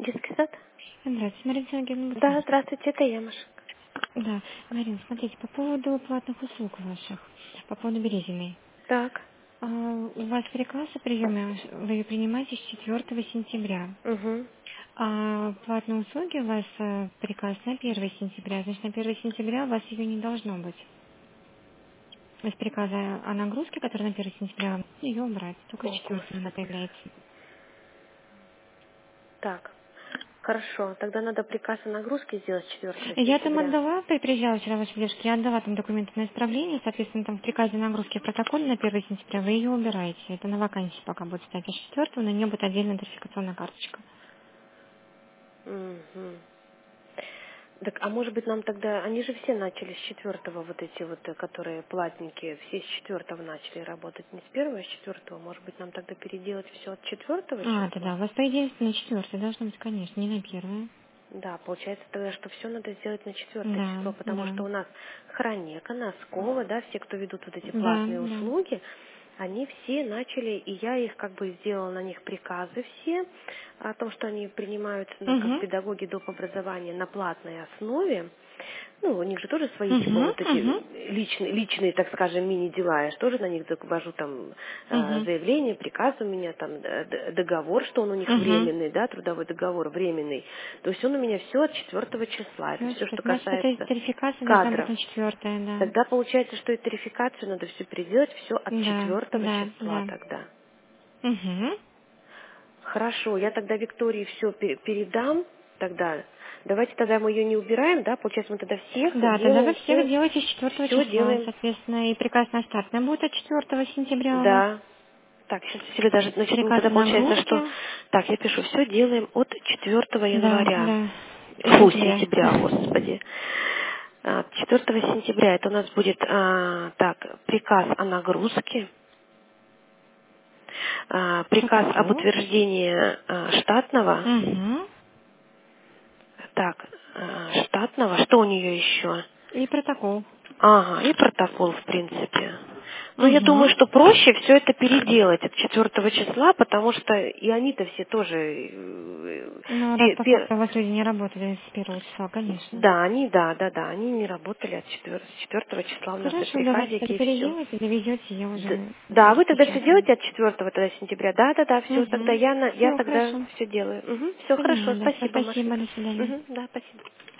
Детский сад? Здравствуйте, Марина Сергеевна. Да, здравствуйте, это я, Маша. Да, Марина, смотрите, по поводу платных услуг ваших, по поводу Березиной. Так. У вас приказ о приеме, вы ее принимаете с 4 сентября. Угу. А платные услуги у вас приказ на 1 сентября, значит, на 1 сентября у вас ее не должно быть. Из приказа о нагрузке, который на 1 сентября, ее убрать, только с О, 4 она Господи. появляется. Так. Хорошо. Тогда надо приказ о нагрузке сделать 4 Я там сентября. отдала, приезжала вчера вашей девушке, я отдала там документы на исправление, соответственно, там в приказе нагрузки в протоколе на 1 сентября вы ее убираете. Это на вакансии пока будет стоять, а 4 на нее будет отдельная идентификационная карточка. Угу. Так, а может быть нам тогда, они же все начали с 4 вот эти вот, которые платники, все с 4 начали работать, не с 1, а с 4. Может быть нам тогда переделать все от 4 числа? Да, у вас по идее на 4 должно быть, конечно, не на 1. Да, получается тогда, что все надо сделать на 4 Да, число, потому да, что у нас Хронека, Носкова, да, все, кто ведут вот эти да, платные да. услуги, они все начали, и я их как бы сделала на них приказы все, о том, что они принимаются как Угу, педагоги доп. Образования на платной основе. Ну, у них же тоже свои, типа, угу, вот эти угу, личные, так скажем, мини-дела. Я же тоже на них вожу там угу, заявление, приказ у меня, там договор, что он у них угу. временный, да, трудовой договор временный. То есть он у меня все от 4 числа. Это Все, все, что значит, эта касается тарификация должна быть кадров. на 4, да. Тогда получается, что и тарификацию надо все переделать все от Да, 4 да, числа да. тогда. Угу. Хорошо, я тогда Виктории все передам тогда. Давайте тогда мы ее не убираем, да? Получается, мы тогда всех Да, тогда вы делаем, всех делаете с 4 все числа, делаем, соответственно, и приказ на штатное будет от 4 сентября у вас. да. Так, сейчас если даже, значит, ну Приказ тогда о получается, что... нагрузке. Так, я пишу, все делаем от 4 Да, января. да. Фу, Сентября. сентября, господи. 4 сентября это у нас будет, так, приказ о нагрузке, приказ об Протокол. утверждении штатного. Угу. Так, штатного, что у нее еще? И протокол. Ага, и протокол, в принципе. Ну, я думаю, Угу. что проще все это переделать от 4 числа, потому что и они-то все тоже... Ну, раз по факту у вас люди не работали с 1 числа, конечно. да, да, они не работали от 4 числа у нас и Хорошо, давайте приказики, тогда и все. переделайте, довезете, я уже Да, вы тогда все распечатаю. делаете от 4 тогда сентября? Да, все, тогда Угу. я Все, тогда хорошо. все делаю. Все хорошо, Понимаю, да. Все, спасибо, спасибо, Машенька. до свидания. Да, спасибо.